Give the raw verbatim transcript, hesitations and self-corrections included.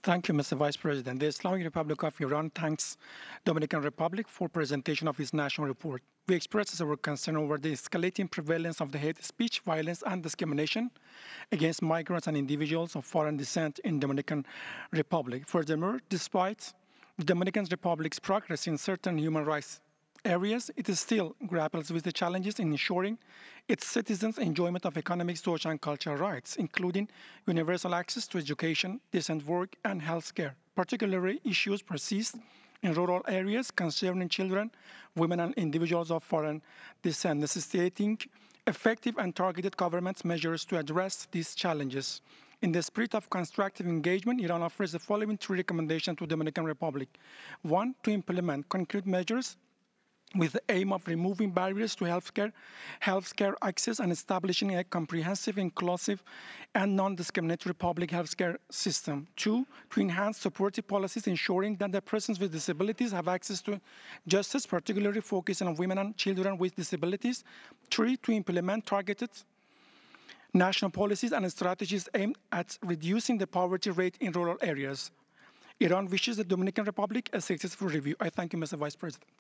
Thank you, Mister Vice President. The Islamic Republic of Iran thanks Dominican Republic for presentation of its national report. We express our concern over the escalating prevalence of the hate speech, violence, and discrimination against migrants and individuals of foreign descent in Dominican Republic. Furthermore, despite the Dominican Republic's progress in certain human rights areas, it is still grapples with the challenges in ensuring its citizens' enjoyment of economic, social, and cultural rights, including universal access to education, decent work, and health care. Particularly, issues persist in rural areas concerning children, women, and individuals of foreign descent, necessitating effective and targeted government measures to address these challenges. In the spirit of constructive engagement, Iran offers the following three recommendations to the Dominican Republic. One, to implement concrete measures with the aim of removing barriers to healthcare, healthcare access and establishing a comprehensive, inclusive, and non-discriminatory public healthcare system. Two, to enhance supportive policies ensuring that the persons with disabilities have access to justice, particularly focusing on women and children with disabilities. Three, to implement targeted national policies and strategies aimed at reducing the poverty rate in rural areas. Iran wishes the Dominican Republic a successful review. I thank you, Mister Vice President.